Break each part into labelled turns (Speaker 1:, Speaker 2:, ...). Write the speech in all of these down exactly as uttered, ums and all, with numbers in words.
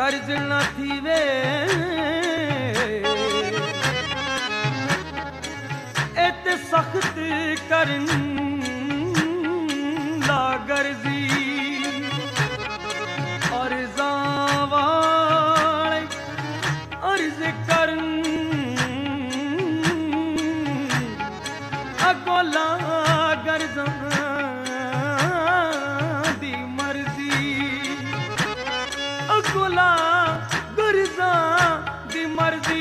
Speaker 1: कर्ज न थीवे एते सख्त करन ला गर्जी अर्जा वाले अर्ज करन अगोला गर्जा दी मर्जी अगोला गर्जा दी मर्जी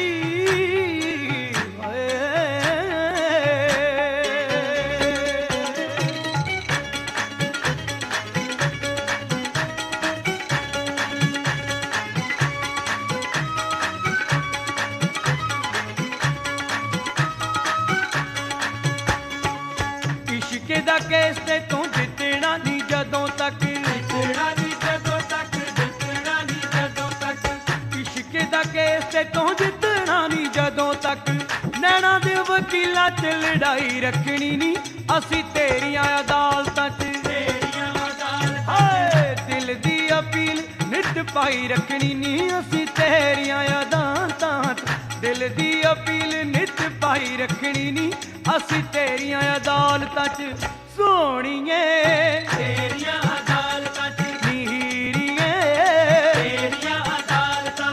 Speaker 1: इश्के दा केस ते तू जितना नी जदों तक जितना नी जदों तक जितना नी जदों तक इश्के दा केस ते तू जितना नी जदों तक नैना दे वकीलां च लड़ाई रखनी नी असी तेरियां अदालतां च तेरियां अदालतां दिल दी अपील नित पाई रखनी नी असी तेरियां अदालतां च दिल दी अपील नित पाई रखनी नी असी तेरियां अदालतां च सोहणीए तेरियां अदालतां च नीरीए तेरियां अदालतां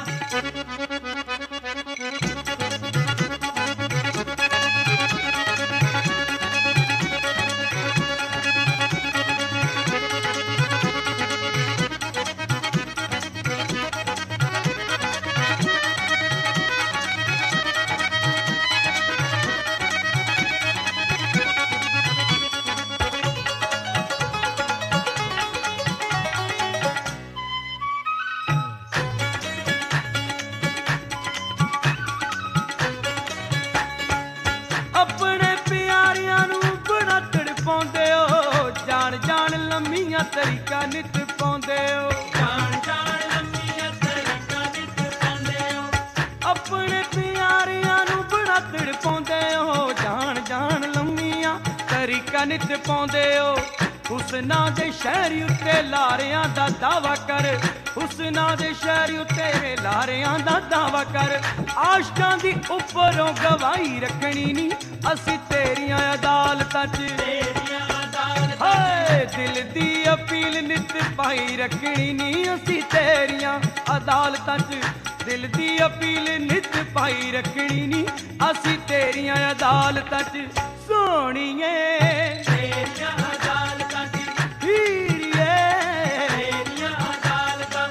Speaker 1: तरीका नित पाउंदे हो जान जान लम्मियां तरीका नित पाउंदे हो अपने प्यारियां नू बड़ा तड़पाउंदे हो जान जान लम्मियां तरीका नित पाउंदे हो हुस्ना दे शहर उत्ते लारियां दा दावा कर हुस्ना दे शहर उत्ते लारियां दा दावा कर आशकां दी उपरों गवाही रखनी नी असी तेरियां अदालतां च तेरियां हाय दिल दी अपील नित पाई रखनी नी असी तेरियां अदालतां च दिल दी अपील नित पाई रखनी नी असी तेरियां अदालतां च सोहणीए तेरियां अदालतां च हीरिए तेरियां अदालतां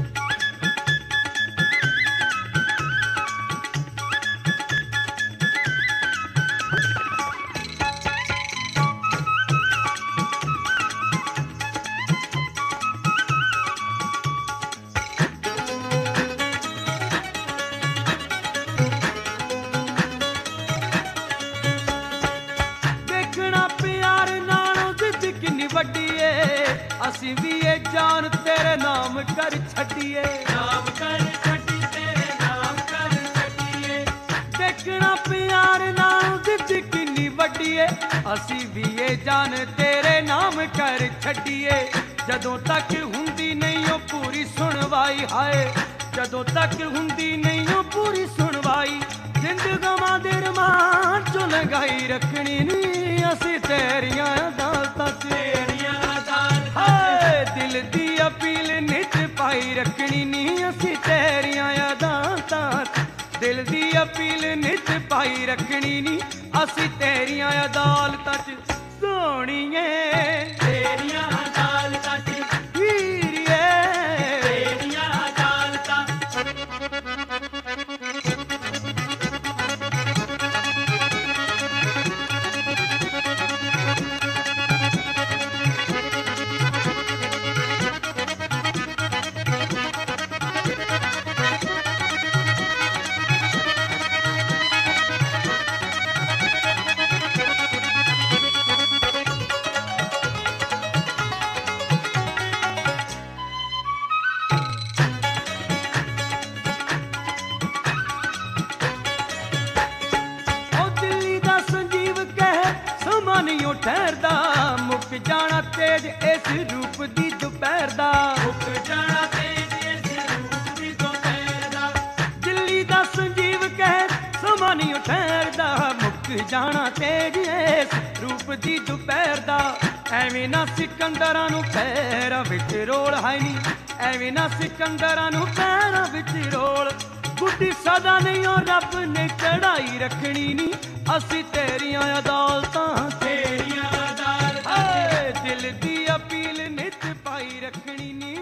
Speaker 1: असी भी ये जान तेरे नाम कर छड़िए नाम कर छड़ी तेरे नाम कर छड़िए देखना प्यार नाम जिद किन्नी वड्डी है असी भी ये जान तेरे नाम कर छड़िए जदों तक हुंदी नहीं ओ पूरी सुनवाई हाय जदों तक हुंदी नहीं ओ पूरी सुनवाई जिंदगां दे रमान चो लगाई रखनी नी असी तेरियां अदालतां तेरियां दिल दी अपील नित पाई रखनी नी असी तेरियां अदालतां दिल दी अपील नित पाई रखनी नी असी तेरियां अदालतां च सोहणीए तेरियां अदालतां च हीरिए तेरियां अदालतां ਜਾਣਾ ਤੇਜ ਏਸ ਰੂਪ ਦੀ ਦੁਪਹਿਰ ਦਾ ਐਵੇਂ ਨਾ ਸਿਕੰਦਰਾਂ ਨੂੰ ਪੈਰਾਂ ਵਿੱਚ ਰੋਲ ਹੈ ਨੀ ਐਵੇਂ ਨਾ ਸਿਕੰਦਰਾਂ ਨੂੰ ਪੈਰਾਂ ਵਿੱਚ ਰੋਲ ਬੁੱਢੀ ਸਦਾ ਨਹੀਂ ਉਹ ਰੱਬ ਨੇ ਚੜਾਈ ਰੱਖਣੀ ਨੀ ਅਸੀਂ ਤੇਰੀਆਂ ਅਦਾਲਤਾਂ ਤੇਰੀਆਂ ਅਦਾਲਤਾਂ ਦਿਲ ਦੀ ਅਪੀਲ ਨਿਤ ਪਾਈ ਰੱਖਣੀ ਨੀ